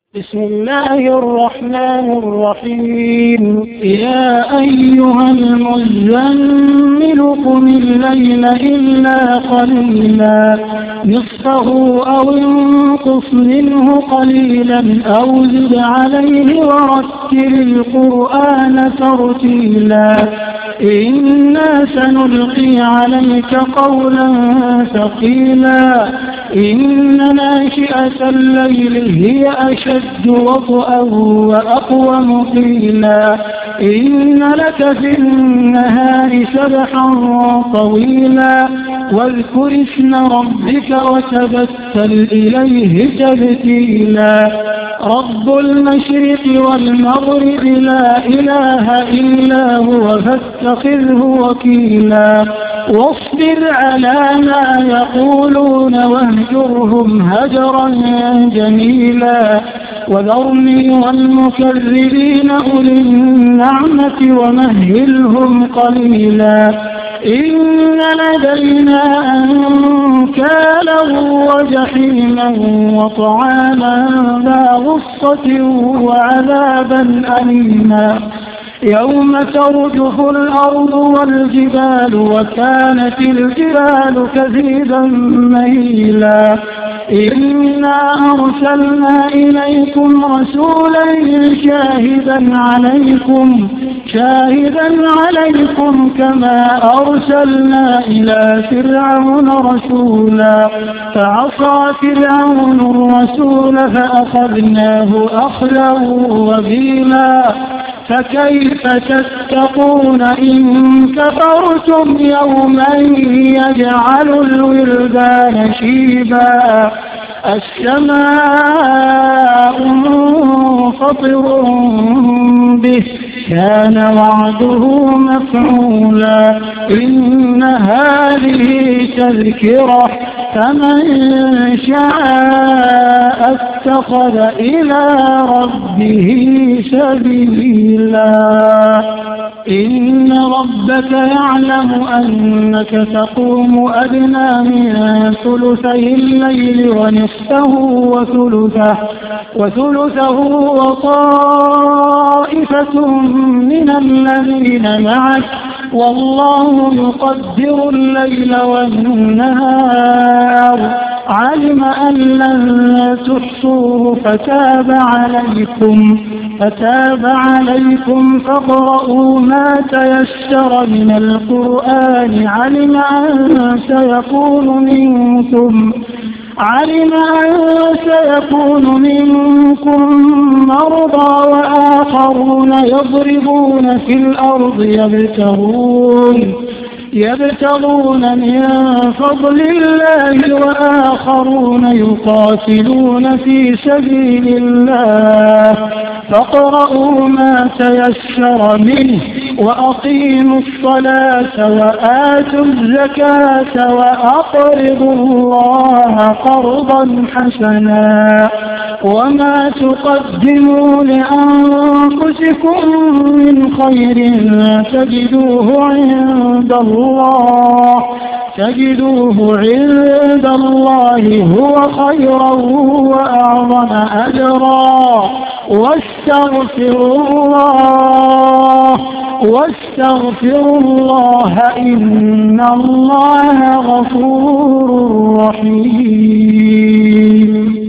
بسم الله الرحمن الرحيم. يا أيها المزمل قم الليل إلا قليلا نصفه أو انقص منه قليلا أو زد عليه ورتل القرآن ترتيلا إنا سنلقي عليك قولا ثقيلا إن ناشئة الليل هي أشد وطئا وأقوم قيلا إن لك في النهار سبحا طويلا واذكر اسم ربك وتبتل إليه تبتيلا رب المشرق والمغرب لا إله إلا هو فاتخذه وكيلا واصبر على ما يقولون واهجرهم هجرا جميلا وذرني والمكذبين أولي النعمة ومهلهم قليلا إن لدينا أنكالا وجحيما وطعاما ذا غصة وعذابا أليما يوم ترجف الأرض والجبال وكانت الجبال كثيبا مهيلا إنا أرسلنا إليكم رسولا شاهدا عليكم كما أرسلنا إلى فرعون رسولا فعصى فرعون الرسول فأخذناه أخذا وبيلا فكيف تتقون إن كفرتم يوما يجعل الولدان شيبا السماء منفطر به كان وعده مفعولا إن هذه تذكرة فمن شاء اتخذ إلى ربه سبيلا إن ربك يعلم أنك تقوم أدنى من ثلثي الليل ونصفه وثلثه وطائفة من الذين معك والله يقدر الليل والنهار علم أن لن تحصوه فتاب عليكم فاقرؤوا ما تيسر من القرآن علم أن سيكون منكم مرضى وآخرون يضربون في الأرض يبتغون من فضل الله وآخرون يقاتلون في سبيل الله فاقرؤوا ما تيسر منه وأقيموا الصلاة وآتوا الزكاة وأقرضوا الله قرضا حسنا وما تقدموا لأنفسكم من خير تجدوه عند الله هو خيرا وأعظم أجرا واستغفروا الله إن الله غفور رحيم.